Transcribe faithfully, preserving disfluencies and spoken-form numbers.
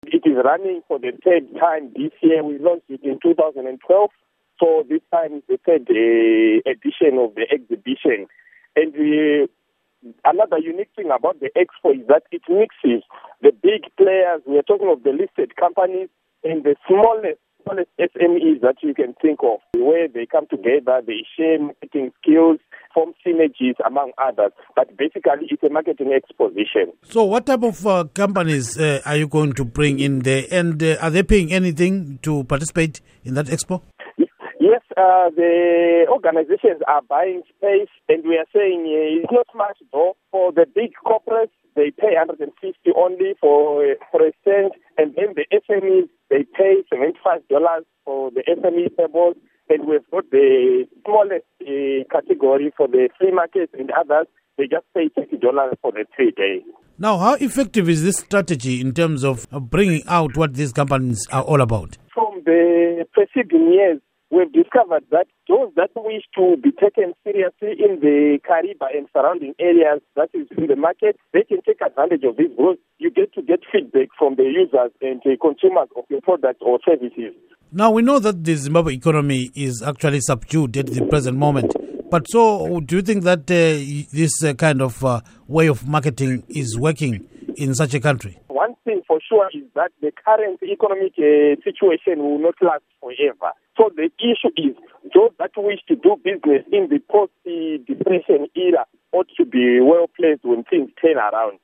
It is running for the third time this year. We launched it in two thousand twelve. So this time is the third uh, edition of the exhibition. And we, another unique thing about the expo is that it mixes the big players. We are talking of the listed companies and the smallest, smallest S M Es that you can think of, where they come together, they share marketing skills, form synergies, among others. But basically, it's a marketing exposition. So what type of uh, companies uh, are you going to bring in there? And uh, are they paying anything to participate in that expo? Yes, uh, the organizations are buying space, and we are saying uh, it's not much though. For the big corporates, they pay one hundred fifty only for, uh, for a cent, and then the S M Es, they pay seventy-five dollars for the S M E tables, and we've got the smallest uh, category for the free markets and others. They just pay thirty dollars for the three days. Now, how effective is this strategy in terms of bringing out what these companies are all about? From the preceding years, we've discovered that those that wish to be taken seriously in the Kariba and surrounding areas, that is in the market, they can take advantage of this growth. You get to get feedback from the users and the consumers of your products or services. Now, we know that the Zimbabwe economy is actually subdued at the present moment. But so, do you think that uh, this uh, kind of uh, way of marketing is working in such a country? One thing for sure is that the current economic uh, situation will not last forever. So the issue is those that wish to do business in the post-depression era ought to be well placed when things turn around.